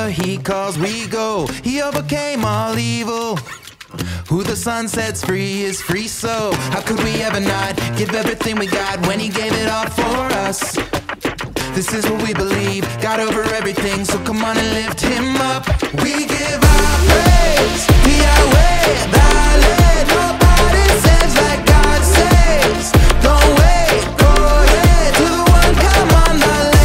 wherever he calls we go. He overcame all evil. Who the sun sets free is free, so how could we ever not give everything we got when he gave it all for us? This is what we believe, God over everything, so come on and lift him up. We give our praise to Yahweh, thy land. Nobody saves like God saves. Don't wait, go ahead to the one, come on, thy land.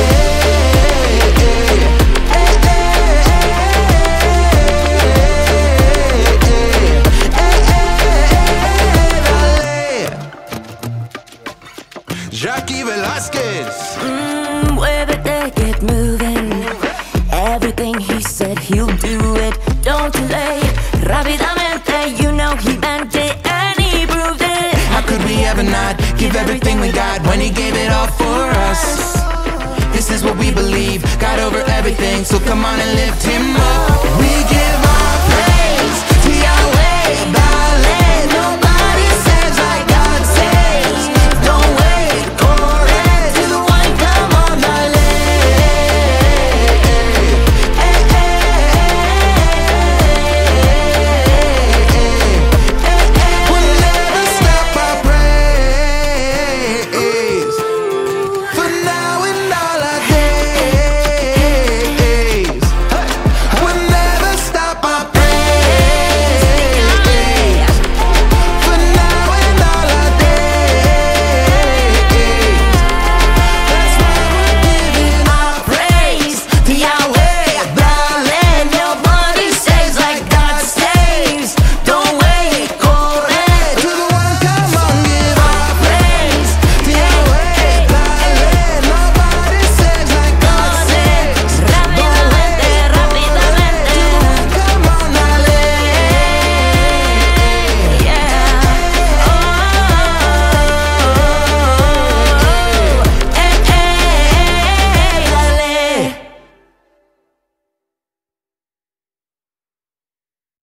Jackie Velasquez. Muévete, get moving. Everything he said, he'll do it. Don't delay. Rápidamente, you know he meant it and he proved it. How could we ever not give everything we got when he gave it all for us? This is what we believe, God over everything, so come on and lift him up. We give